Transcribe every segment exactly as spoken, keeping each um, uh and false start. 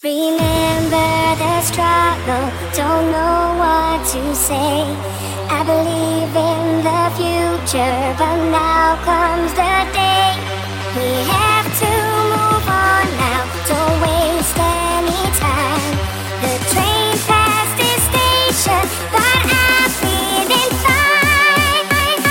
Remember the struggle, don't know what to say. I believe in the future, but now comes the day. We have to move on now, don't waste any time. The train passed this station, but I'm feeling fine.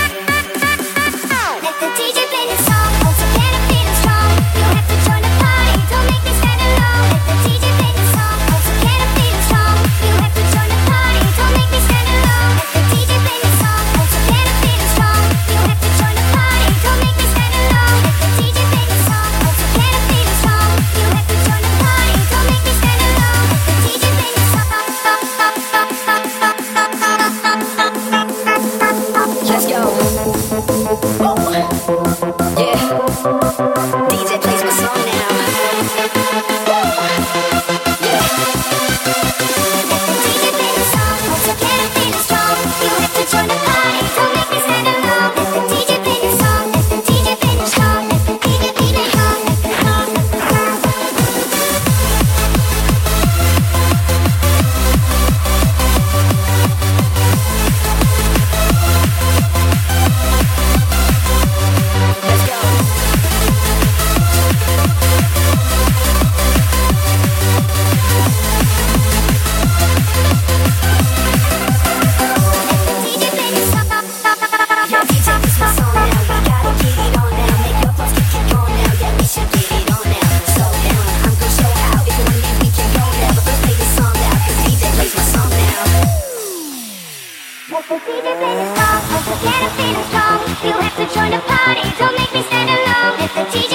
Let the D J play the song, once again I'm feeling strong. You have to join the party, don't make me stand alone. Let the D J play the song, once again I'm feeling strong. You have to join the party, don't make me stand alone. Let the D J play the song, once again I'm feeling strong. You have to join the party, don't make me stand alone. Let the D J play the song, once again I'm feeling strong. You have to join the party, don't make me stand alone. Let the D J play the song. Let's go. Oh. Yeah. D J plays my song now. Yeah. Let the D J play the song, once again I'm feeling strong. You have to join the party, don't make me stand alone. Let the D J play the song, let the D J play the song, let the D J play the song, let the song, let the song. Let's go. D J play the song. Yo, D J, this my song now. You gotta get it on now. Make your thoughts get it on now. Yeah, we should get it on now. Slow down, I'm gonna show how. If you wanna leave, we can go now. But let's play this song now, 'cause D J plays my song now. Let the D J play the song, once again I'm feeling strong. You have to join the party, don't make me stand alone. Let the D J